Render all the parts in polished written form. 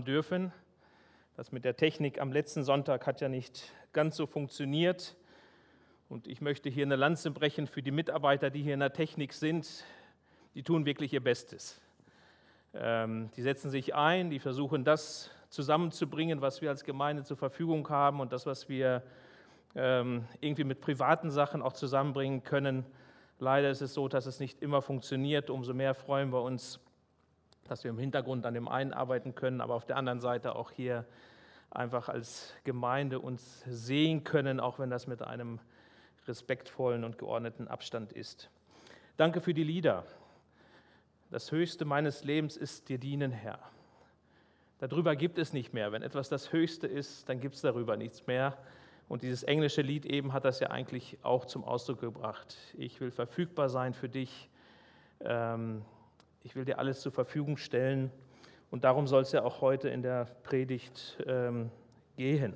dürfen. Das mit der Technik am letzten Sonntag hat ja nicht ganz so funktioniert. Und ich möchte hier eine Lanze brechen für die Mitarbeiter, die hier in der Technik sind. Die tun wirklich ihr Bestes. Die setzen sich ein, die versuchen das zusammenzubringen, was wir als Gemeinde zur Verfügung haben und das, was wir irgendwie mit privaten Sachen auch zusammenbringen können. Leider ist es so, dass es nicht immer funktioniert. Umso mehr freuen wir uns, dass wir im Hintergrund an dem einen arbeiten können, aber auf der anderen Seite auch hier einfach als Gemeinde uns sehen können, auch wenn das mit einem respektvollen und geordneten Abstand ist. Danke für die Lieder. Das Höchste meines Lebens ist dir dienen, Herr. Darüber gibt es nicht mehr. Wenn etwas das Höchste ist, dann gibt es darüber nichts mehr. Und dieses englische Lied eben hat das ja eigentlich auch zum Ausdruck gebracht. Ich will verfügbar sein für dich. Ich will dir alles zur Verfügung stellen. Und darum soll es ja auch heute in der Predigt gehen.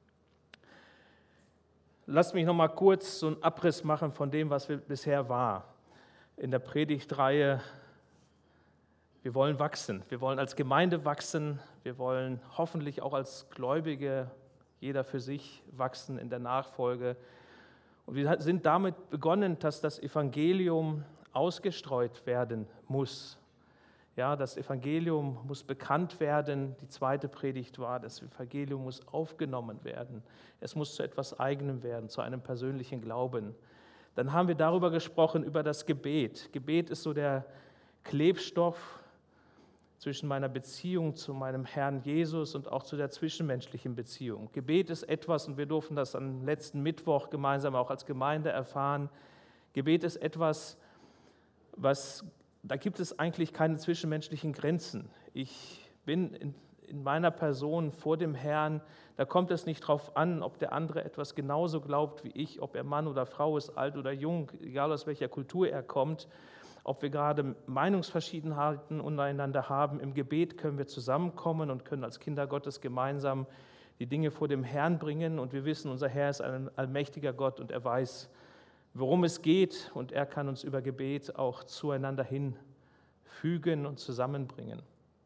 Lasst mich noch mal kurz so einen Abriss machen von dem, was wir bisher war. In der Predigtreihe, wir wollen wachsen. Wir wollen als Gemeinde wachsen. Wir wollen hoffentlich auch als Gläubige, jeder für sich, wachsen in der Nachfolge. Und wir sind damit begonnen, dass das Evangelium ausgestreut werden muss. Ja, das Evangelium muss bekannt werden. Die zweite Predigt war, das Evangelium muss aufgenommen werden. Es muss zu etwas Eigenem werden, zu einem persönlichen Glauben. Dann haben wir darüber gesprochen, über das Gebet. Gebet ist so der Klebstoff zwischen meiner Beziehung zu meinem Herrn Jesus und auch zu der zwischenmenschlichen Beziehung. Gebet ist etwas, und wir durften das am letzten Mittwoch gemeinsam auch als Gemeinde erfahren, Gebet ist etwas, da gibt es eigentlich keine zwischenmenschlichen Grenzen. Ich bin in meiner Person vor dem Herrn, da kommt es nicht darauf an, ob der andere etwas genauso glaubt wie ich, ob er Mann oder Frau ist, alt oder jung, egal aus welcher Kultur er kommt, ob wir gerade Meinungsverschiedenheiten untereinander haben. Im Gebet können wir zusammenkommen und können als Kinder Gottes gemeinsam die Dinge vor dem Herrn bringen. Und wir wissen, unser Herr ist ein allmächtiger Gott und er weiß, worum es geht. Und er kann uns über Gebet auch zueinander hinfügen und zusammenbringen.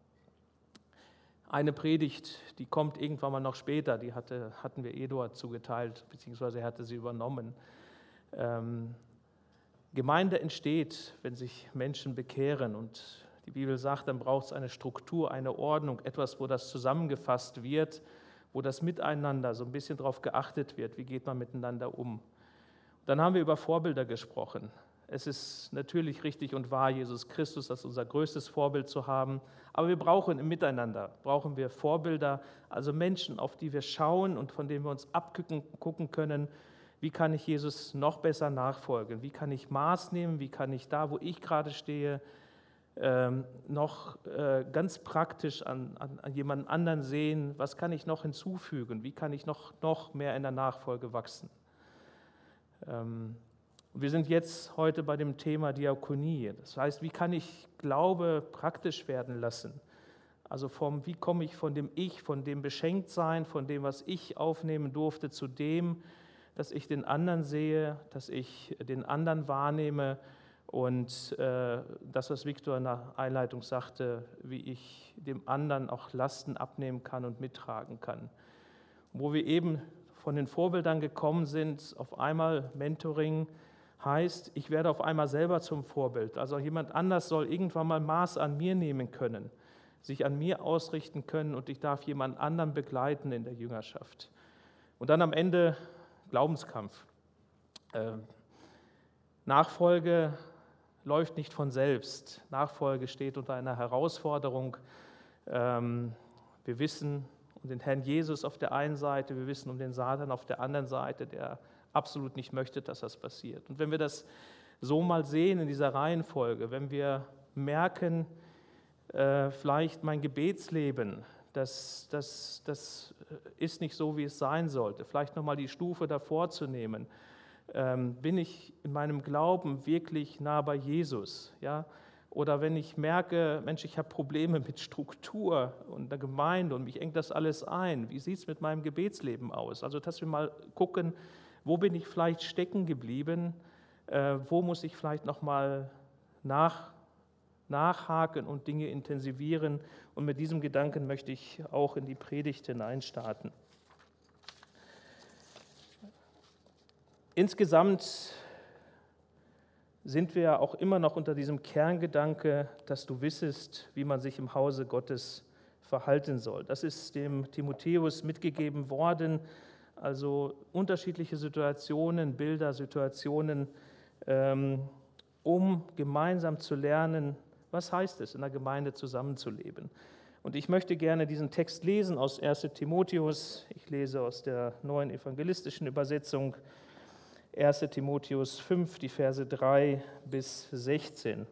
Eine Predigt, die kommt irgendwann mal noch später, die hatten wir Eduard zugeteilt, beziehungsweise er hatte sie übernommen. Gemeinde entsteht, wenn sich Menschen bekehren und die Bibel sagt, dann braucht es eine Struktur, eine Ordnung, etwas, wo das zusammengefasst wird, wo das Miteinander so ein bisschen darauf geachtet wird, wie geht man miteinander um. Dann haben wir über Vorbilder gesprochen. Es ist natürlich richtig und wahr, Jesus Christus als unser größtes Vorbild zu haben, aber wir brauchen im Miteinander, brauchen wir Vorbilder, also Menschen, auf die wir schauen und von denen wir uns abgucken können, wie kann ich Jesus noch besser nachfolgen? Wie kann ich Maß nehmen? Wie kann ich da, wo ich gerade stehe, noch ganz praktisch an jemanden anderen sehen? Was kann ich noch hinzufügen? Wie kann ich noch mehr in der Nachfolge wachsen? Wir sind jetzt heute bei dem Thema Diakonie. Das heißt, wie kann ich Glaube praktisch werden lassen? Also wie komme ich von dem Ich, von dem Beschenktsein, von dem, was ich aufnehmen durfte, zu dem, dass ich den anderen sehe, dass ich den anderen wahrnehme und das, was Viktor in der Einleitung sagte, wie ich dem anderen auch Lasten abnehmen kann und mittragen kann. Wo wir eben von den Vorbildern gekommen sind, auf einmal Mentoring heißt, ich werde auf einmal selber zum Vorbild. Also jemand anders soll irgendwann mal Maß an mir nehmen können, sich an mir ausrichten können und ich darf jemand anderen begleiten in der Jüngerschaft. Und dann am Ende Glaubenskampf. Nachfolge läuft nicht von selbst. Nachfolge steht unter einer Herausforderung. Wir wissen um den Herrn Jesus auf der einen Seite, wir wissen um den Satan auf der anderen Seite, der absolut nicht möchte, dass das passiert. Und wenn wir das so mal sehen in dieser Reihenfolge, wenn wir merken, vielleicht mein Gebetsleben, das ist nicht so, wie es sein sollte. Vielleicht nochmal die Stufe davor zu nehmen. Bin ich in meinem Glauben wirklich nah bei Jesus? Ja? Oder wenn ich merke, Mensch, ich habe Probleme mit Struktur und der Gemeinde und mich engt das alles ein. Wie sieht es mit meinem Gebetsleben aus? Also, dass wir mal gucken, wo bin ich vielleicht stecken geblieben? Wo muss ich vielleicht nochmal nachhaken und Dinge intensivieren. Und mit diesem Gedanken möchte ich auch in die Predigt hineinstarten. Insgesamt sind wir auch immer noch unter diesem Kerngedanke, dass du wissest, wie man sich im Hause Gottes verhalten soll. Das ist dem Timotheus mitgegeben worden, also unterschiedliche Situationen, Bilder, Situationen, um gemeinsam zu lernen, was heißt es, in der Gemeinde zusammenzuleben. Und ich möchte gerne diesen Text lesen aus 1. Timotheus. Ich lese aus der neuen evangelistischen Übersetzung 1. Timotheus 5, die Verse 3 bis 16.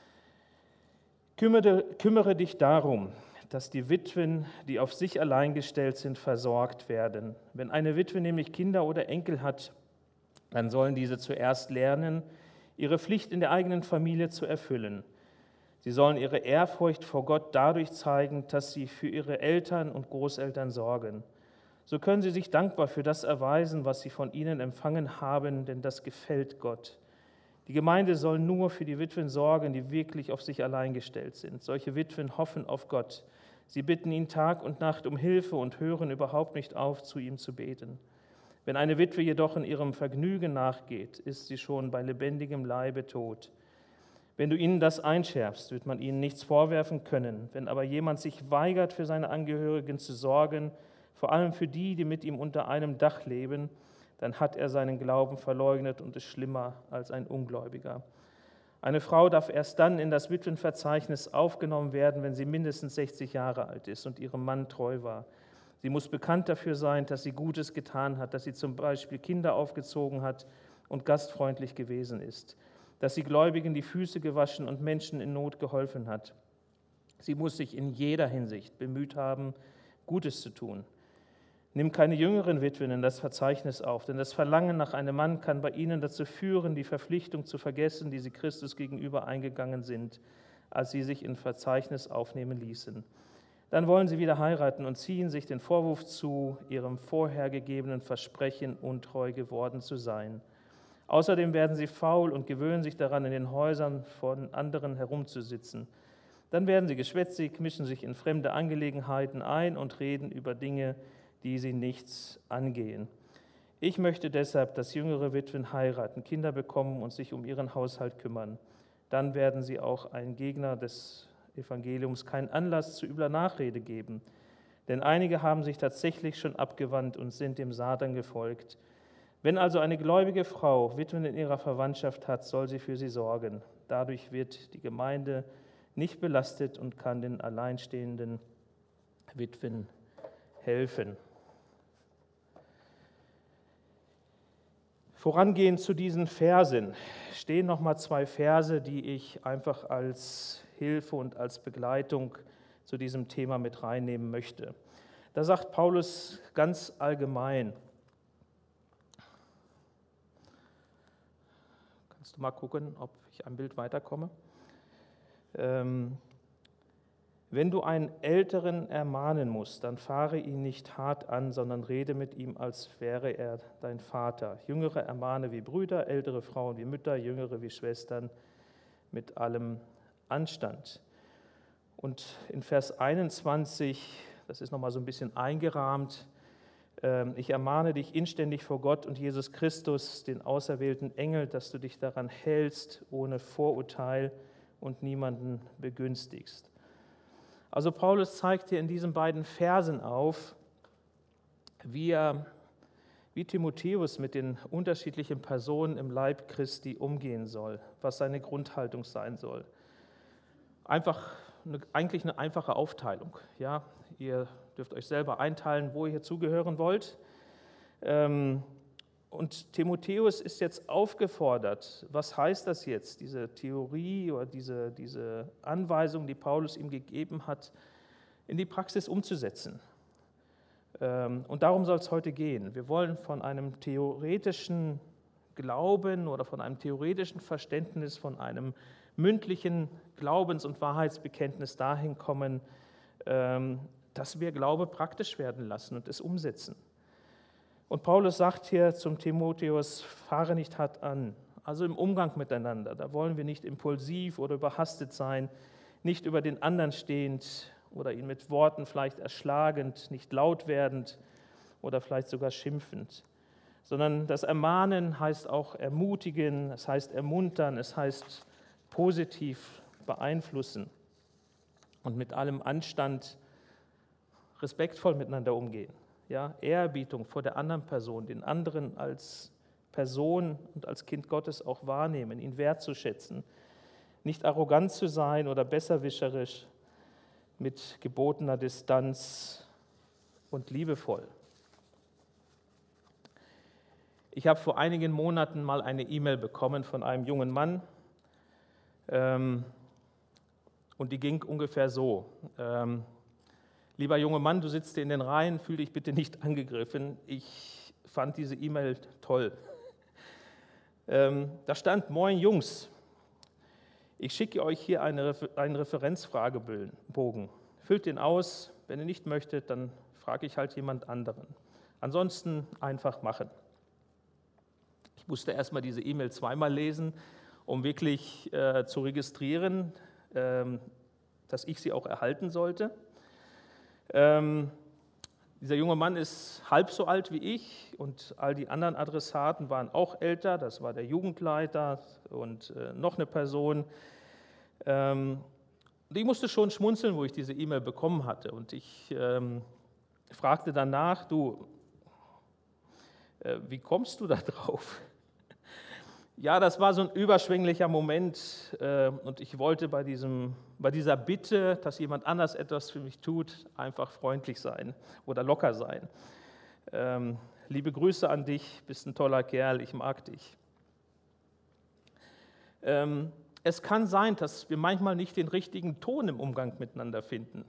Kümmere dich darum, dass die Witwen, die auf sich allein gestellt sind, versorgt werden. Wenn eine Witwe nämlich Kinder oder Enkel hat, dann sollen diese zuerst lernen, ihre Pflicht in der eigenen Familie zu erfüllen. Sie sollen ihre Ehrfurcht vor Gott dadurch zeigen, dass sie für ihre Eltern und Großeltern sorgen. So können sie sich dankbar für das erweisen, was sie von ihnen empfangen haben, denn das gefällt Gott. Die Gemeinde soll nur für die Witwen sorgen, die wirklich auf sich allein gestellt sind. Solche Witwen hoffen auf Gott. Sie bitten ihn Tag und Nacht um Hilfe und hören überhaupt nicht auf, zu ihm zu beten. Wenn eine Witwe jedoch in ihrem Vergnügen nachgeht, ist sie schon bei lebendigem Leibe tot. Wenn du ihnen das einschärfst, wird man ihnen nichts vorwerfen können. Wenn aber jemand sich weigert, für seine Angehörigen zu sorgen, vor allem für die, die mit ihm unter einem Dach leben, dann hat er seinen Glauben verleugnet und ist schlimmer als ein Ungläubiger. Eine Frau darf erst dann in das Witwenverzeichnis aufgenommen werden, wenn sie mindestens 60 Jahre alt ist und ihrem Mann treu war. Sie muss bekannt dafür sein, dass sie Gutes getan hat, dass sie zum Beispiel Kinder aufgezogen hat und gastfreundlich gewesen ist, dass sie Gläubigen die Füße gewaschen und Menschen in Not geholfen hat. Sie muss sich in jeder Hinsicht bemüht haben, Gutes zu tun. Nimm keine jüngeren Witwen in das Verzeichnis auf, denn das Verlangen nach einem Mann kann bei ihnen dazu führen, die Verpflichtung zu vergessen, die sie Christus gegenüber eingegangen sind, als sie sich in Verzeichnis aufnehmen ließen. Dann wollen sie wieder heiraten und ziehen sich den Vorwurf zu, ihrem vorher gegebenen Versprechen untreu geworden zu sein. Außerdem werden sie faul und gewöhnen sich daran, in den Häusern von anderen herumzusitzen. Dann werden sie geschwätzig, mischen sich in fremde Angelegenheiten ein und reden über Dinge, die sie nichts angehen. Ich möchte deshalb, dass jüngere Witwen heiraten, Kinder bekommen und sich um ihren Haushalt kümmern. Dann werden sie auch einen Gegner des Evangeliums keinen Anlass zu übler Nachrede geben. Denn einige haben sich tatsächlich schon abgewandt und sind dem Satan gefolgt. Wenn also eine gläubige Frau Witwen in ihrer Verwandtschaft hat, soll sie für sie sorgen. Dadurch wird die Gemeinde nicht belastet und kann den alleinstehenden Witwen helfen. Vorangehend zu diesen Versen stehen nochmal 2 Verse, die ich einfach als Hilfe und als Begleitung zu diesem Thema mit reinnehmen möchte. Da sagt Paulus ganz allgemein, kannst du mal gucken, ob ich am Bild weiterkomme? Wenn du einen Älteren ermahnen musst, dann fahre ihn nicht hart an, sondern rede mit ihm, als wäre er dein Vater. Jüngere ermahne wie Brüder, ältere Frauen wie Mütter, Jüngere wie Schwestern, mit allem Anstand. Und in Vers 21, das ist nochmal so ein bisschen eingerahmt, ich ermahne dich inständig vor Gott und Jesus Christus, den auserwählten Engel, dass du dich daran hältst, ohne Vorurteil und niemanden begünstigst. Also Paulus zeigt hier in diesen beiden Versen auf, wie Timotheus mit den unterschiedlichen Personen im Leib Christi umgehen soll, was seine Grundhaltung sein soll. Eigentlich eine einfache Aufteilung. Ja? Ihr dürft euch selber einteilen, wo ihr hier zugehören wollt. Und Timotheus ist jetzt aufgefordert, was heißt das jetzt, diese Theorie oder diese Anweisung, die Paulus ihm gegeben hat, in die Praxis umzusetzen. Und darum soll es heute gehen. Wir wollen von einem theoretischen Glauben oder von einem theoretischen Verständnis, von einem mündlichen Glaubens- und Wahrheitsbekenntnis dahin kommen, dass wir Glaube praktisch werden lassen und es umsetzen. Und Paulus sagt hier zum Timotheus, fahre nicht hart an. Also im Umgang miteinander. Da wollen wir nicht impulsiv oder überhastet sein, nicht über den anderen stehend oder ihn mit Worten vielleicht erschlagend, nicht laut werdend oder vielleicht sogar schimpfend. Sondern das Ermahnen heißt auch ermutigen, es heißt ermuntern, es heißt positiv beeinflussen und mit allem Anstand respektvoll miteinander umgehen. Ja, Ehrerbietung vor der anderen Person, den anderen als Person und als Kind Gottes auch wahrnehmen, ihn wertzuschätzen, nicht arrogant zu sein oder besserwischerisch, mit gebotener Distanz und liebevoll. Ich habe vor einigen Monaten mal eine E-Mail bekommen von einem jungen Mann und die ging ungefähr so. Lieber junger Mann, du sitzt hier in den Reihen, fühl dich bitte nicht angegriffen. Ich fand diese E-Mail toll. Da stand: Moin Jungs, ich schicke euch hier einen Referenzfragebogen. Füllt den aus, wenn ihr nicht möchtet, dann frage ich halt jemand anderen. Ansonsten einfach machen. Ich musste erstmal diese E-Mail zweimal lesen, um wirklich zu registrieren, dass ich sie auch erhalten sollte. Dieser junge Mann ist halb so alt wie ich und all die anderen Adressaten waren auch älter. Das war der Jugendleiter und noch eine Person. Ich musste schon schmunzeln, wo ich diese E-Mail bekommen hatte. Und ich fragte danach: Du, wie kommst du da drauf? Ja, das war so ein überschwänglicher Moment und ich wollte bei dieser Bitte, dass jemand anders etwas für mich tut, einfach freundlich sein oder locker sein. Liebe Grüße an dich, bist ein toller Kerl, ich mag dich. Es kann sein, dass wir manchmal nicht den richtigen Ton im Umgang miteinander finden.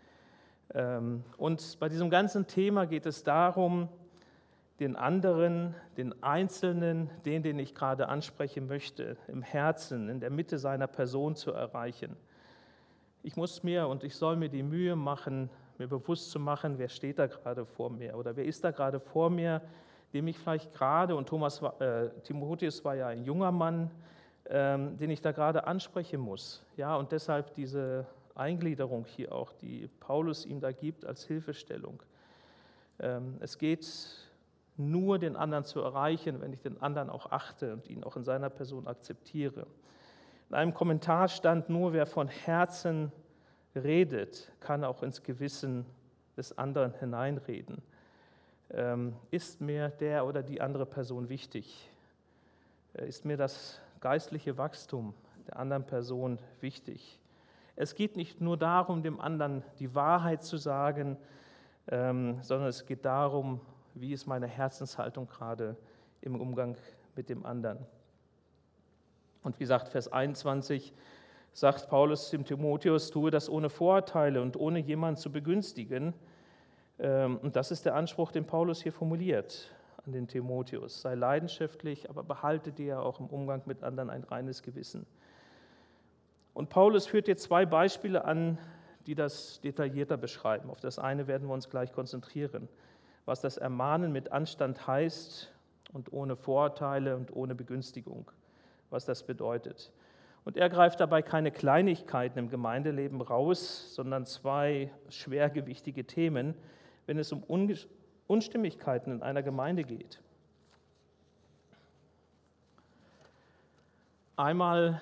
Und bei diesem ganzen Thema geht es darum, den anderen, den Einzelnen, den ich gerade ansprechen möchte, im Herzen, in der Mitte seiner Person zu erreichen. Ich muss mir und ich soll mir die Mühe machen, mir bewusst zu machen, wer steht da gerade vor mir oder wer ist da gerade vor mir, dem ich vielleicht gerade, und Timotheus war ja ein junger Mann, den ich da gerade ansprechen muss. Ja, und deshalb diese Eingliederung hier auch, die Paulus ihm da gibt als Hilfestellung. Es geht nur den anderen zu erreichen, wenn ich den anderen auch achte und ihn auch in seiner Person akzeptiere. In einem Kommentar stand: Nur wer von Herzen redet, kann auch ins Gewissen des anderen hineinreden. Ist mir der oder die andere Person wichtig? Ist mir das geistliche Wachstum der anderen Person wichtig? Es geht nicht nur darum, dem anderen die Wahrheit zu sagen, sondern es geht darum, wie ist meine Herzenshaltung gerade im Umgang mit dem anderen. Und wie gesagt, Vers 21 sagt Paulus dem Timotheus: Tue das ohne Vorurteile und ohne jemanden zu begünstigen. Und das ist der Anspruch, den Paulus hier formuliert an den Timotheus. Sei leidenschaftlich, aber behalte dir auch im Umgang mit anderen ein reines Gewissen. Und Paulus führt jetzt zwei Beispiele an, die das detaillierter beschreiben. Auf das eine werden wir uns gleich konzentrieren, was das Ermahnen mit Anstand heißt und ohne Vorurteile und ohne Begünstigung, was das bedeutet. Und er greift dabei keine Kleinigkeiten im Gemeindeleben raus, sondern zwei schwergewichtige Themen, wenn es um Unstimmigkeiten in einer Gemeinde geht. Einmal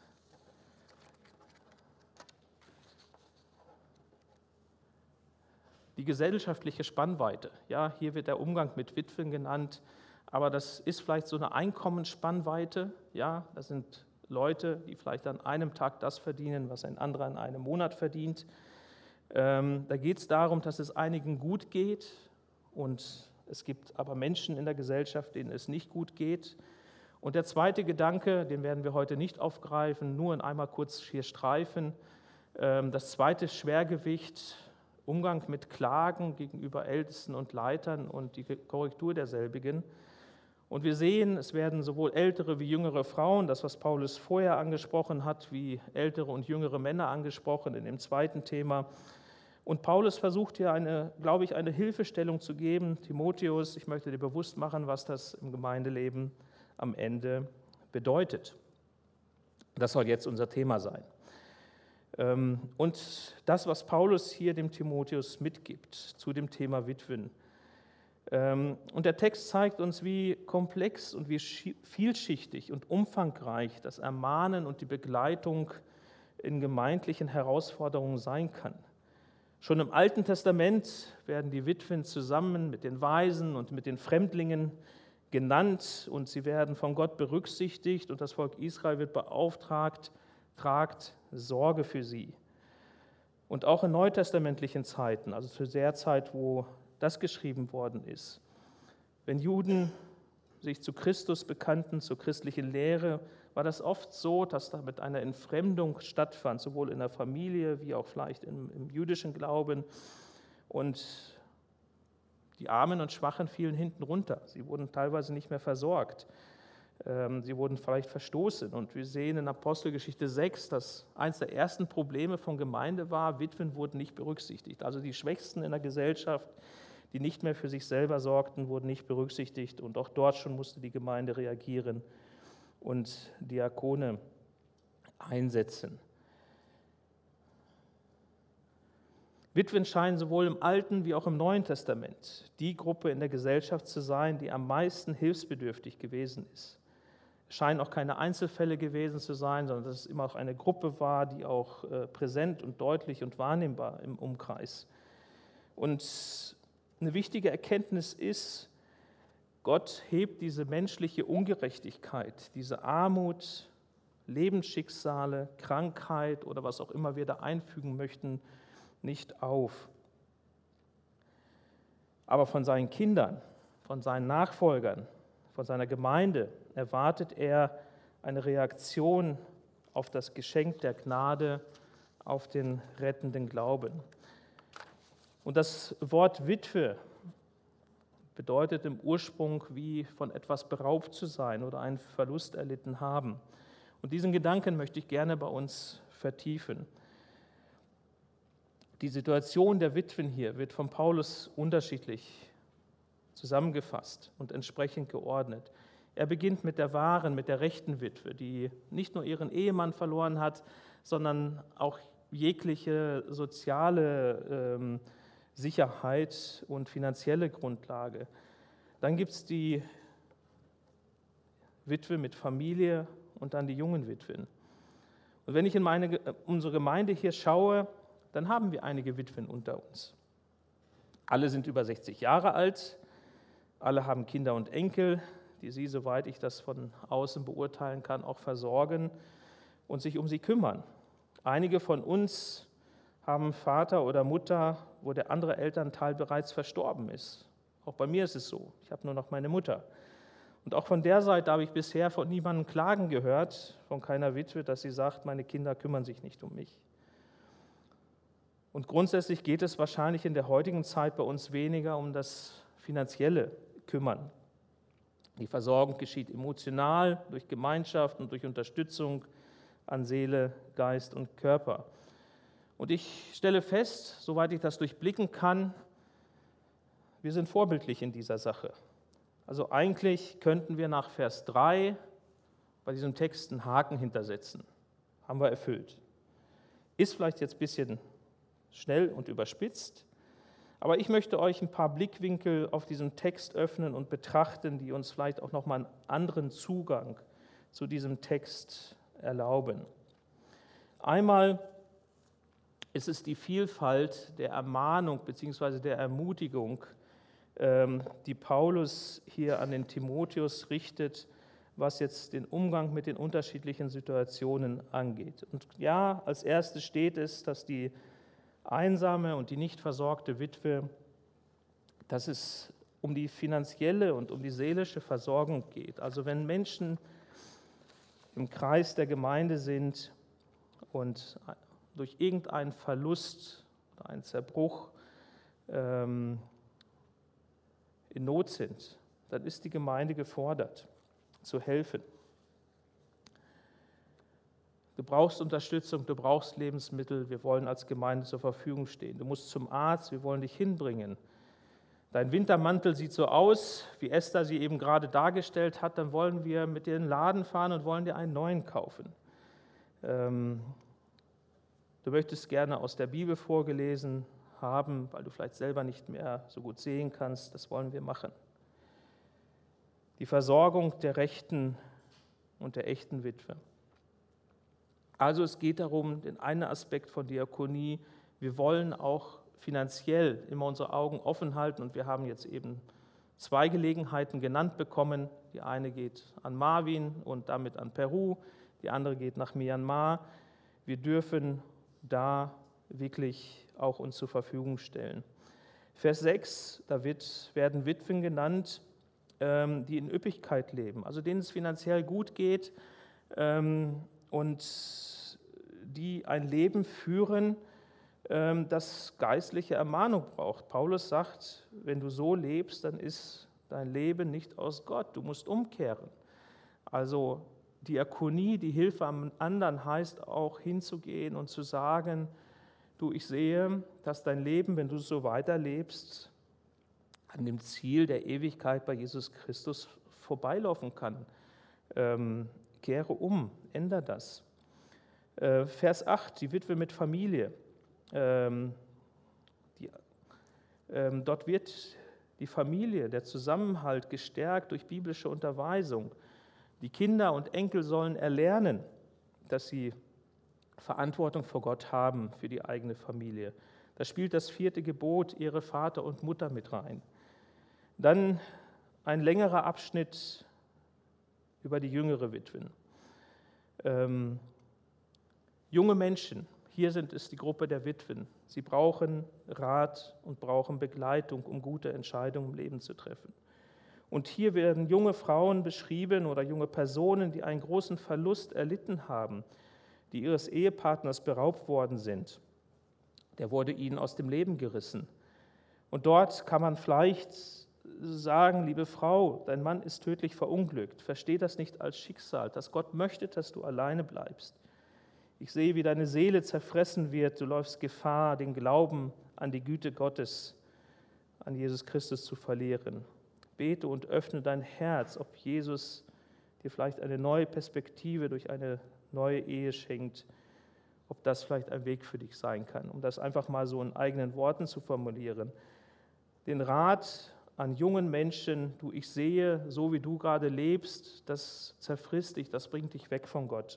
die gesellschaftliche Spannweite. Ja, hier wird der Umgang mit Witwen genannt, aber das ist vielleicht so eine Einkommensspannweite. Ja, das sind Leute, die vielleicht an einem Tag das verdienen, was ein anderer in einem Monat verdient. Da geht es darum, dass es einigen gut geht und es gibt aber Menschen in der Gesellschaft, denen es nicht gut geht. Und der zweite Gedanke, den werden wir heute nicht aufgreifen, nur einmal kurz hier streifen. Das zweite Schwergewicht: Umgang mit Klagen gegenüber Ältesten und Leitern und die Korrektur derselbigen. Und wir sehen, es werden sowohl ältere wie jüngere Frauen, das, was Paulus vorher angesprochen hat, wie ältere und jüngere Männer angesprochen in dem zweiten Thema. Und Paulus versucht hier eine Hilfestellung zu geben. Timotheus, ich möchte dir bewusst machen, was das im Gemeindeleben am Ende bedeutet. Das soll jetzt unser Thema sein. Und das, was Paulus hier dem Timotheus mitgibt zu dem Thema Witwen. Und der Text zeigt uns, wie komplex und wie vielschichtig und umfangreich das Ermahnen und die Begleitung in gemeindlichen Herausforderungen sein kann. Schon im Alten Testament werden die Witwen zusammen mit den Waisen und mit den Fremdlingen genannt und sie werden von Gott berücksichtigt und das Volk Israel wird beauftragt, tragt Sorge für sie. Und auch in neutestamentlichen Zeiten, also zu der Zeit, wo das geschrieben worden ist, wenn Juden sich zu Christus bekannten, zur christlichen Lehre, war das oft so, dass damit eine Entfremdung stattfand, sowohl in der Familie wie auch vielleicht im jüdischen Glauben. Und die Armen und Schwachen fielen hinten runter. Sie wurden teilweise nicht mehr versorgt. Sie wurden vielleicht verstoßen. Und wir sehen in Apostelgeschichte 6, dass eines der ersten Probleme von Gemeinde war, Witwen wurden nicht berücksichtigt. Also die Schwächsten in der Gesellschaft, die nicht mehr für sich selber sorgten, wurden nicht berücksichtigt. Und auch dort schon musste die Gemeinde reagieren und Diakone einsetzen. Witwen scheinen sowohl im Alten wie auch im Neuen Testament die Gruppe in der Gesellschaft zu sein, die am meisten hilfsbedürftig gewesen ist. Es scheinen auch keine Einzelfälle gewesen zu sein, sondern dass es immer auch eine Gruppe war, die auch präsent und deutlich und wahrnehmbar im Umkreis. Und eine wichtige Erkenntnis ist, Gott hebt diese menschliche Ungerechtigkeit, diese Armut, Lebensschicksale, Krankheit oder was auch immer wir da einfügen möchten, nicht auf. Aber von seinen Kindern, von seinen Nachfolgern, von seiner Gemeinde erwartet er eine Reaktion auf das Geschenk der Gnade, auf den rettenden Glauben. Und das Wort Witwe bedeutet im Ursprung, wie von etwas beraubt zu sein oder einen Verlust erlitten haben. Und diesen Gedanken möchte ich gerne bei uns vertiefen. Die Situation der Witwen hier wird von Paulus unterschiedlich zusammengefasst und entsprechend geordnet. Er beginnt mit der wahren, mit der rechten Witwe, die nicht nur ihren Ehemann verloren hat, sondern auch jegliche soziale Sicherheit und finanzielle Grundlage. Dann gibt es die Witwe mit Familie und dann die jungen Witwen. Und wenn ich in unsere Gemeinde hier schaue, dann haben wir einige Witwen unter uns. Alle sind über 60 Jahre alt, alle haben Kinder und Enkel, die sie, soweit ich das von außen beurteilen kann, auch versorgen und sich um sie kümmern. Einige von uns haben Vater oder Mutter, wo der andere Elternteil bereits verstorben ist. Auch bei mir ist es so, ich habe nur noch meine Mutter. Und auch von der Seite habe ich bisher von niemandem klagen gehört, von keiner Witwe, dass sie sagt, meine Kinder kümmern sich nicht um mich. Und grundsätzlich geht es wahrscheinlich in der heutigen Zeit bei uns weniger um das finanzielle Kümmern. Die Versorgung geschieht emotional, durch Gemeinschaft und durch Unterstützung an Seele, Geist und Körper. Und ich stelle fest, soweit ich das durchblicken kann, wir sind vorbildlich in dieser Sache. Also eigentlich könnten wir nach Vers 3 bei diesem Text einen Haken hintersetzen. Haben wir erfüllt. Ist vielleicht jetzt ein bisschen schnell und überspitzt, aber ich möchte euch ein paar Blickwinkel auf diesen Text öffnen und betrachten, die uns vielleicht auch nochmal einen anderen Zugang zu diesem Text erlauben. Einmal ist es die Vielfalt der Ermahnung bzw. der Ermutigung, die Paulus hier an den Timotheus richtet, was jetzt den Umgang mit den unterschiedlichen Situationen angeht. Und ja, als erstes steht es, dass die einsame und die nicht versorgte Witwe, dass es um die finanzielle und um die seelische Versorgung geht. Also wenn Menschen im Kreis der Gemeinde sind und durch irgendeinen Verlust oder einen Zerbruch in Not sind, dann ist die Gemeinde gefordert, zu helfen. Du brauchst Unterstützung, du brauchst Lebensmittel, wir wollen als Gemeinde zur Verfügung stehen. Du musst zum Arzt, wir wollen dich hinbringen. Dein Wintermantel sieht so aus, wie Esther sie eben gerade dargestellt hat, dann wollen wir mit dir in den Laden fahren und wollen dir einen neuen kaufen. Du möchtest gerne aus der Bibel vorgelesen haben, weil du vielleicht selber nicht mehr so gut sehen kannst, das wollen wir machen. Die Versorgung der rechten und der echten Witwe. Also es geht darum, den einen Aspekt von Diakonie, wir wollen auch finanziell immer unsere Augen offen halten und wir haben jetzt eben 2 Gelegenheiten genannt bekommen. Die eine geht an Marvin und damit an Peru, die andere geht nach Myanmar. Wir dürfen da wirklich auch uns zur Verfügung stellen. Vers 6, da werden Witwen genannt, die in Üppigkeit leben, also denen es finanziell gut geht und die ein Leben führen, das geistliche Ermahnung braucht. Paulus sagt, wenn du so lebst, dann ist dein Leben nicht aus Gott, du musst umkehren. Also Diakonie, die Hilfe am anderen, heißt auch hinzugehen und zu sagen, du, ich sehe, dass dein Leben, wenn du so weiterlebst, an dem Ziel der Ewigkeit bei Jesus Christus vorbeilaufen kann. Kehre um, ändere das. Vers 8, die Witwe mit Familie. Dort wird die Familie, der Zusammenhalt gestärkt durch biblische Unterweisung. Die Kinder und Enkel sollen erlernen, dass sie Verantwortung vor Gott haben für die eigene Familie. Da spielt das 4. Gebot, Ehre Vater und Mutter mit rein. Dann ein längerer Abschnitt über die jüngere Witwen. Junge Menschen, hier sind es die Gruppe der Witwen. Sie brauchen Rat und brauchen Begleitung, um gute Entscheidungen im Leben zu treffen. Und hier werden junge Frauen beschrieben oder junge Personen, die einen großen Verlust erlitten haben, die ihres Ehepartners beraubt worden sind. Der wurde ihnen aus dem Leben gerissen. Und dort kann man vielleicht sagen, liebe Frau, dein Mann ist tödlich verunglückt. Versteh das nicht als Schicksal, dass Gott möchte, dass du alleine bleibst. Ich sehe, wie deine Seele zerfressen wird. Du läufst Gefahr, den Glauben an die Güte Gottes, an Jesus Christus zu verlieren. Bete und öffne dein Herz, ob Jesus dir vielleicht eine neue Perspektive durch eine neue Ehe schenkt, ob das vielleicht ein Weg für dich sein kann, um das einfach mal so in eigenen Worten zu formulieren. Den Rat an jungen Menschen, du, ich sehe, so wie du gerade lebst, das zerfrisst dich, das bringt dich weg von Gott.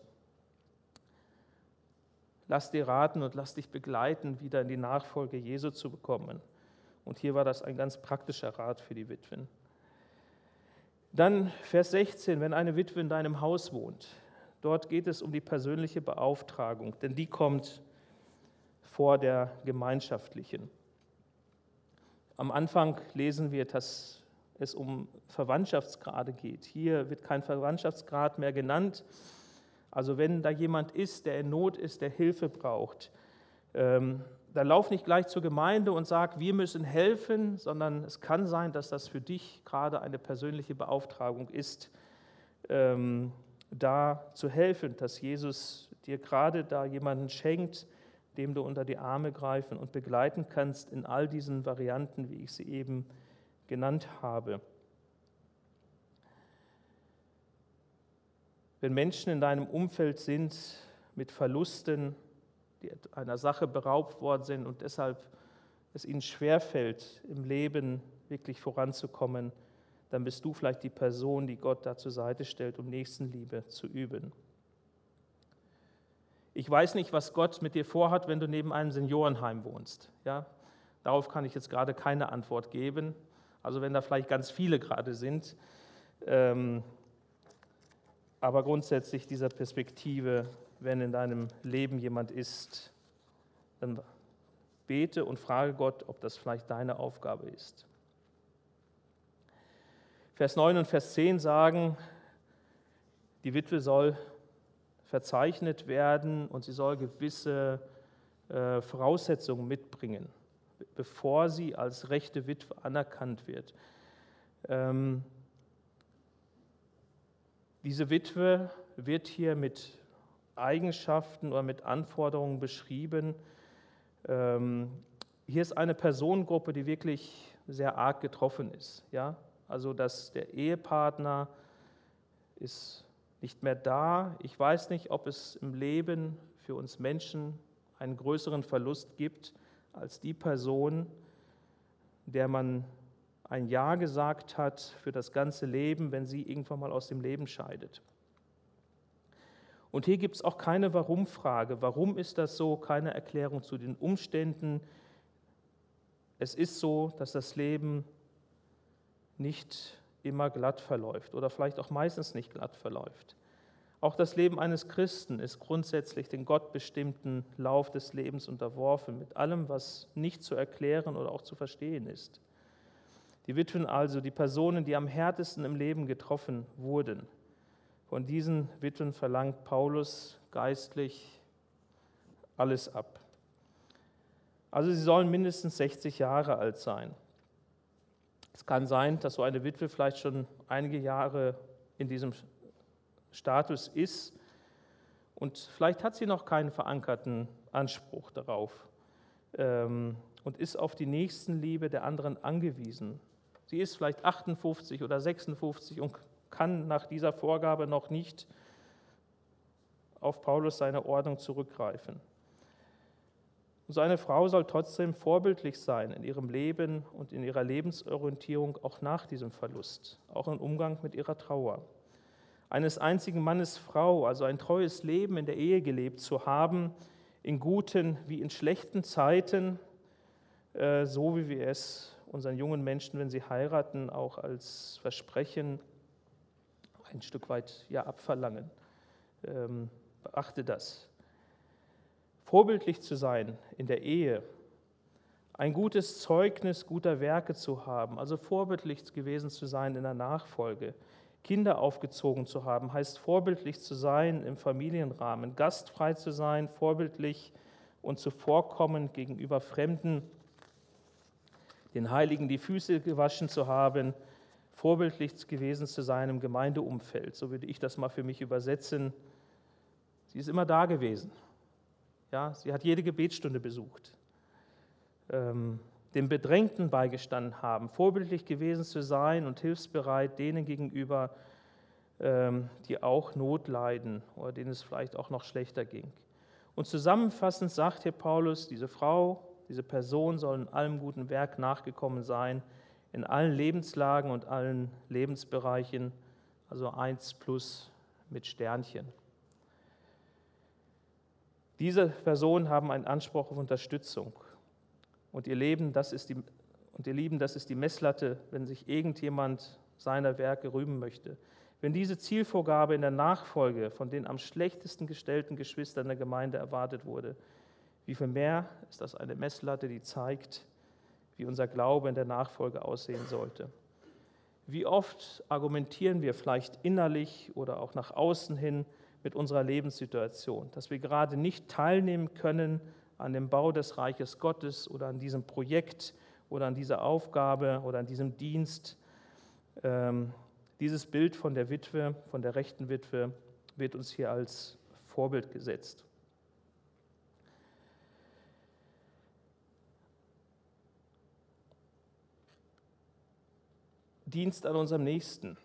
Lass dir raten und lass dich begleiten, wieder in die Nachfolge Jesu zu bekommen. Und hier war das ein ganz praktischer Rat für die Witwen. Dann Vers 16, wenn eine Witwe in deinem Haus wohnt, dort geht es um die persönliche Beauftragung, denn die kommt vor der gemeinschaftlichen. Am Anfang lesen wir, dass es um Verwandtschaftsgrade geht. Hier wird kein Verwandtschaftsgrad mehr genannt. Also wenn da jemand ist, der in Not ist, der Hilfe braucht, dann lauf nicht gleich zur Gemeinde und sag, wir müssen helfen, sondern es kann sein, dass das für dich gerade eine persönliche Beauftragung ist, da zu helfen, dass Jesus dir gerade da jemanden schenkt, dem du unter die Arme greifen und begleiten kannst in all diesen Varianten, wie ich sie eben genannt habe. Wenn Menschen in deinem Umfeld sind mit Verlusten, die einer Sache beraubt worden sind und deshalb es ihnen schwerfällt, im Leben wirklich voranzukommen, dann bist du vielleicht die Person, die Gott da zur Seite stellt, um Nächstenliebe zu üben. Ich weiß nicht, was Gott mit dir vorhat, wenn du neben einem Seniorenheim wohnst. Ja? Darauf kann ich jetzt gerade keine Antwort geben. Also wenn da vielleicht ganz viele gerade sind. Aber grundsätzlich dieser Perspektive, wenn in deinem Leben jemand ist, dann bete und frage Gott, ob das vielleicht deine Aufgabe ist. Vers 9 und Vers 10 sagen, die Witwe soll verzeichnet werden und sie soll gewisse Voraussetzungen mitbringen, bevor sie als rechte Witwe anerkannt wird. Diese Witwe wird hier mit Eigenschaften oder mit Anforderungen beschrieben, hier ist eine Personengruppe, die wirklich sehr arg getroffen ist. Ja? Also dass der Ehepartner ist nicht mehr da. Ich weiß nicht, ob es im Leben für uns Menschen einen größeren Verlust gibt, als die Person, der man ein Ja gesagt hat für das ganze Leben, wenn sie irgendwann mal aus dem Leben scheidet. Und hier gibt es auch keine Warum-Frage. Warum ist das so? Keine Erklärung zu den Umständen. Es ist so, dass das Leben nicht immer glatt verläuft oder vielleicht auch meistens nicht glatt verläuft. Auch das Leben eines Christen ist grundsätzlich den gottbestimmten Lauf des Lebens unterworfen, mit allem, was nicht zu erklären oder auch zu verstehen ist. Die Witwen also, die Personen, die am härtesten im Leben getroffen wurden, von diesen Witwen verlangt Paulus geistlich alles ab. Also sie sollen mindestens 60 Jahre alt sein. Es kann sein, dass so eine Witwe vielleicht schon einige Jahre in diesem Status ist und vielleicht hat sie noch keinen verankerten Anspruch darauf und ist auf die Nächstenliebe der anderen angewiesen. Sie ist vielleicht 58 oder 56 und kann nach dieser Vorgabe noch nicht auf Paulus seine Ordnung zurückgreifen. Und so eine Frau soll trotzdem vorbildlich sein in ihrem Leben und in ihrer Lebensorientierung auch nach diesem Verlust, auch im Umgang mit ihrer Trauer. Eines einzigen Mannes Frau, also ein treues Leben in der Ehe gelebt zu haben, in guten wie in schlechten Zeiten, so wie wir es unseren jungen Menschen, wenn sie heiraten, auch als Versprechen ein Stück weit abverlangen. Beachte das. Vorbildlich zu sein in der Ehe, ein gutes Zeugnis guter Werke zu haben, also vorbildlich gewesen zu sein in der Nachfolge, Kinder aufgezogen zu haben, heißt vorbildlich zu sein im Familienrahmen, gastfrei zu sein, vorbildlich und zuvorkommend gegenüber Fremden, den Heiligen die Füße gewaschen zu haben, vorbildlich gewesen zu sein im Gemeindeumfeld. So würde ich das mal für mich übersetzen. Sie ist immer da gewesen. Ja, sie hat jede Gebetsstunde besucht, dem Bedrängten beigestanden haben, vorbildlich gewesen zu sein und hilfsbereit denen gegenüber, die auch Not leiden oder denen es vielleicht auch noch schlechter ging. Und zusammenfassend sagt hier Paulus, diese Frau, diese Person soll in allem guten Werk nachgekommen sein, in allen Lebenslagen und allen Lebensbereichen, also 1+ mit Sternchen. Diese Personen haben einen Anspruch auf Unterstützung. Und ihr Lieben, das ist die Messlatte, wenn sich irgendjemand seiner Werke rühmen möchte. Wenn diese Zielvorgabe in der Nachfolge von den am schlechtesten gestellten Geschwistern der Gemeinde erwartet wurde, wie viel mehr ist das eine Messlatte, die zeigt, wie unser Glaube in der Nachfolge aussehen sollte. Wie oft argumentieren wir vielleicht innerlich oder auch nach außen hin mit unserer Lebenssituation, dass wir gerade nicht teilnehmen können an dem Bau des Reiches Gottes oder an diesem Projekt oder an dieser Aufgabe oder an diesem Dienst. Dieses Bild von der Witwe, von der rechten Witwe, wird uns hier als Vorbild gesetzt. Dienst an unserem Nächsten.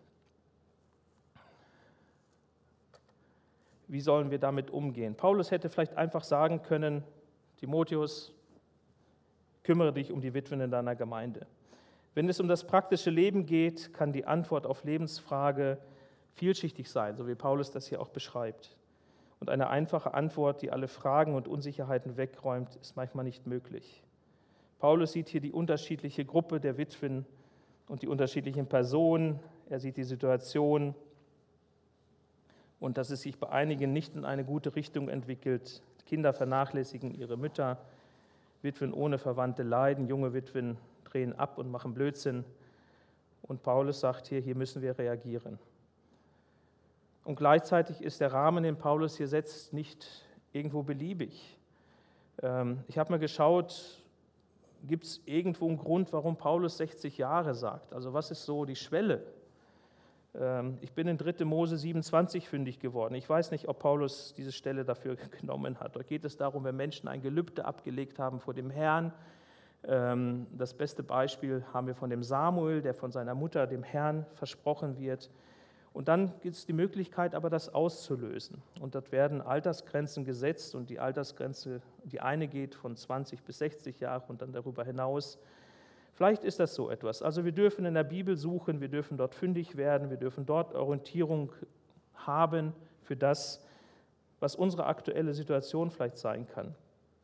Wie sollen wir damit umgehen? Paulus hätte vielleicht einfach sagen können, Timotheus, kümmere dich um die Witwen in deiner Gemeinde. Wenn es um das praktische Leben geht, kann die Antwort auf Lebensfrage vielschichtig sein, so wie Paulus das hier auch beschreibt. Und eine einfache Antwort, die alle Fragen und Unsicherheiten wegräumt, ist manchmal nicht möglich. Paulus sieht hier die unterschiedliche Gruppe der Witwen und die unterschiedlichen Personen. Er sieht die Situation und dass es sich bei einigen nicht in eine gute Richtung entwickelt. Kinder vernachlässigen ihre Mütter, Witwen ohne Verwandte leiden, junge Witwen drehen ab und machen Blödsinn. Und Paulus sagt hier müssen wir reagieren. Und gleichzeitig ist der Rahmen, den Paulus hier setzt, nicht irgendwo beliebig. Ich habe mal geschaut, gibt es irgendwo einen Grund, warum Paulus 60 Jahre sagt? Also was ist so die Schwelle? Ich bin in 3. Mose 27 fündig geworden. Ich weiß nicht, ob Paulus diese Stelle dafür genommen hat. Dort geht es darum, wenn Menschen ein Gelübde abgelegt haben vor dem Herrn, Das beste Beispiel haben wir von dem Samuel, der von seiner Mutter, dem Herrn, versprochen wird. Und dann gibt es die Möglichkeit, aber das auszulösen. Und dort werden Altersgrenzen gesetzt und die Altersgrenze, die eine geht von 20 bis 60 Jahre und dann darüber hinaus. Vielleicht ist das so etwas. Also wir dürfen in der Bibel suchen, wir dürfen dort fündig werden, wir dürfen dort Orientierung haben für das, was unsere aktuelle Situation vielleicht sein kann.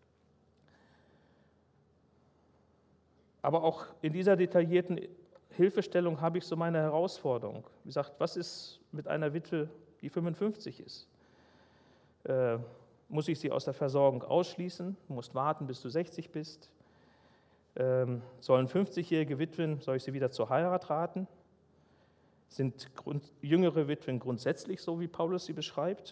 Aber auch in dieser detaillierten Hilfestellung habe ich so meine Herausforderung. Wie gesagt, was ist mit einer Witwe, die 55 ist? Muss ich sie aus der Versorgung ausschließen? Du musst warten, bis du 60 bist? Sollen 50-jährige Witwen, soll ich sie wieder zur Heirat raten? Sind jüngere Witwen grundsätzlich so, wie Paulus sie beschreibt?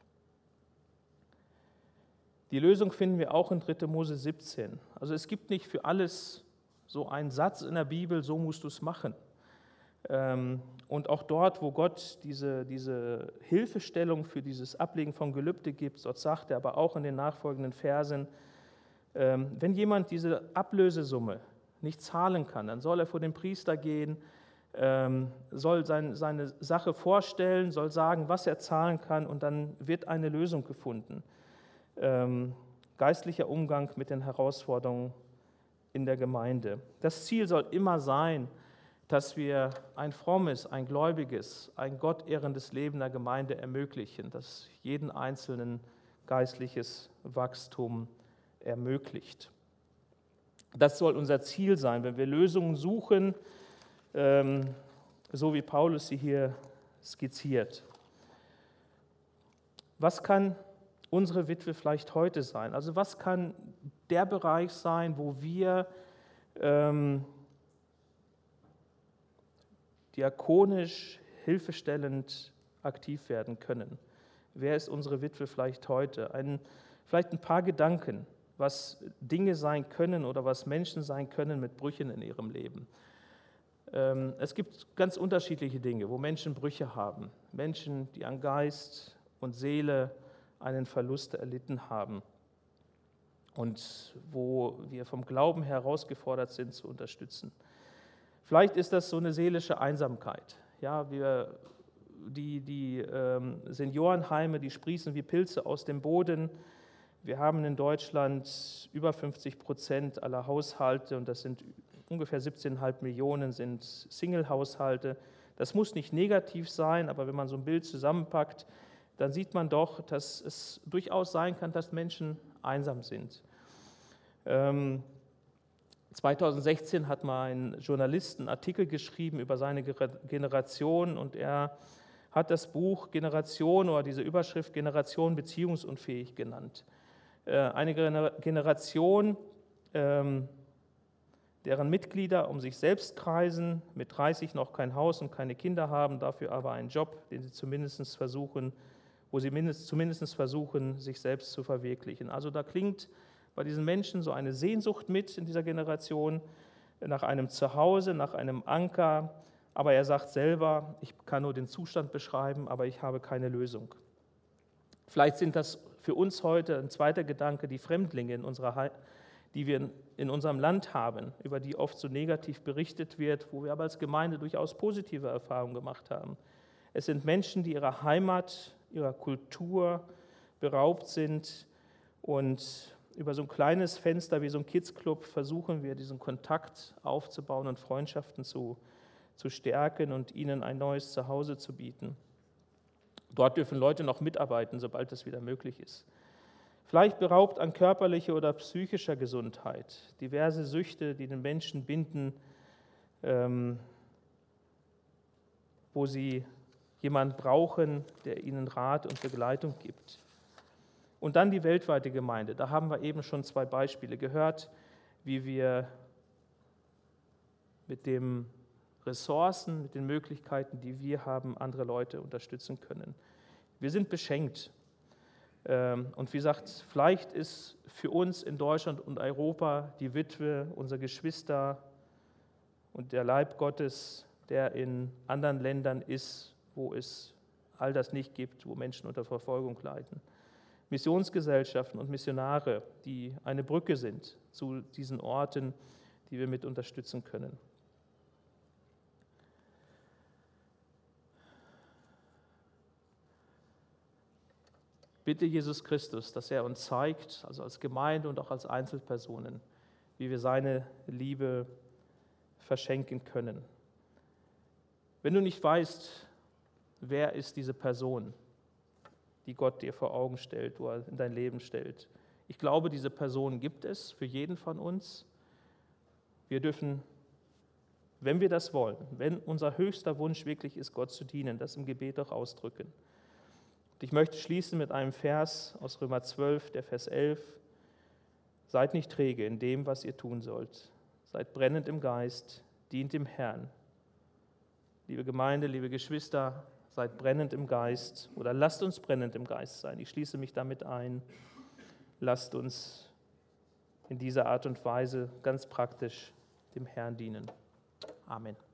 Die Lösung finden wir auch in 3. Mose 17. Also es gibt nicht für alles so einen Satz in der Bibel, so musst du es machen. Und auch dort, wo Gott diese Hilfestellung für dieses Ablegen von Gelübde gibt, dort sagt er aber auch in den nachfolgenden Versen, wenn jemand diese Ablösesumme nicht zahlen kann, dann soll er vor den Priester gehen, soll seine Sache vorstellen, soll sagen, was er zahlen kann, und dann wird eine Lösung gefunden. Geistlicher Umgang mit den Herausforderungen in der Gemeinde. Das Ziel soll immer sein, dass wir ein frommes, ein gläubiges, ein gottehrendes Leben der Gemeinde ermöglichen, das jeden Einzelnen geistliches Wachstum ermöglicht. Das soll unser Ziel sein, wenn wir Lösungen suchen, so wie Paulus sie hier skizziert. Was kann unsere Witwe vielleicht heute sein? Also was kann der Bereich sein, wo wir diakonisch, hilfestellend aktiv werden können? Wer ist unsere Witwe vielleicht heute? Vielleicht ein paar Gedanken, was Dinge sein können oder was Menschen sein können mit Brüchen in ihrem Leben. Es gibt ganz unterschiedliche Dinge, wo Menschen Brüche haben. Menschen, die an Geist und Seele einen Verlust erlitten haben und wo wir vom Glauben herausgefordert sind, zu unterstützen. Vielleicht ist das so eine seelische Einsamkeit. Ja, die Seniorenheime, die sprießen wie Pilze aus dem Boden. Wir haben in Deutschland über 50% aller Haushalte, und das sind ungefähr 17,5 Millionen, sind Single-Haushalte. Das muss nicht negativ sein, aber wenn man so ein Bild zusammenpackt, dann sieht man doch, dass es durchaus sein kann, dass Menschen einsam sind. 2016 hat mal ein Journalist einen Artikel geschrieben über seine Generation, und er hat das Buch Generation oder diese Überschrift Generation beziehungsunfähig genannt. Eine Generation, deren Mitglieder um sich selbst kreisen, mit 30 noch kein Haus und keine Kinder haben, dafür aber einen Job, wo sie zumindest versuchen, sich selbst zu verwirklichen. Also da klingt bei diesen Menschen so eine Sehnsucht mit in dieser Generation nach einem Zuhause, nach einem Anker, aber er sagt selber, ich kann nur den Zustand beschreiben, aber ich habe keine Lösung. Vielleicht sind das für uns heute ein zweiter Gedanke, die Fremdlinge, die wir in unserem Land haben, über die oft so negativ berichtet wird, wo wir aber als Gemeinde durchaus positive Erfahrungen gemacht haben. Es sind Menschen, die ihrer Heimat, ihrer Kultur beraubt sind, und über so ein kleines Fenster wie so ein Kids-Club versuchen wir, diesen Kontakt aufzubauen und Freundschaften zu stärken und ihnen ein neues Zuhause zu bieten. Dort dürfen Leute noch mitarbeiten, sobald es wieder möglich ist. Vielleicht beraubt an körperlicher oder psychischer Gesundheit, diverse Süchte, die den Menschen binden, wo sie jemanden brauchen, der ihnen Rat und Begleitung gibt. Und dann die weltweite Gemeinde. Da haben wir eben schon 2 Beispiele gehört, wie wir mit den Ressourcen, mit den Möglichkeiten, die wir haben, andere Leute unterstützen können. Wir sind beschenkt. Und wie gesagt, vielleicht ist für uns in Deutschland und Europa die Witwe, unsere Geschwister und der Leib Gottes, der in anderen Ländern ist, wo es all das nicht gibt, wo Menschen unter Verfolgung leiden. Missionsgesellschaften und Missionare, die eine Brücke sind zu diesen Orten, die wir mit unterstützen können. Bitte Jesus Christus, dass er uns zeigt, also als Gemeinde und auch als Einzelpersonen, wie wir seine Liebe verschenken können. Wenn du nicht weißt, wer ist diese Person, die Gott dir vor Augen stellt, wo er in dein Leben stellt. Ich glaube, diese Person gibt es für jeden von uns. Wir dürfen, wenn wir das wollen, wenn unser höchster Wunsch wirklich ist, Gott zu dienen, das im Gebet auch ausdrücken. Und ich möchte schließen mit einem Vers aus Römer 12, der Vers 11. Seid nicht träge in dem, was ihr tun sollt. Seid brennend im Geist, dient dem Herrn. Liebe Gemeinde, liebe Geschwister, seid brennend im Geist oder lasst uns brennend im Geist sein. Ich schließe mich damit ein. Lasst uns in dieser Art und Weise ganz praktisch dem Herrn dienen. Amen.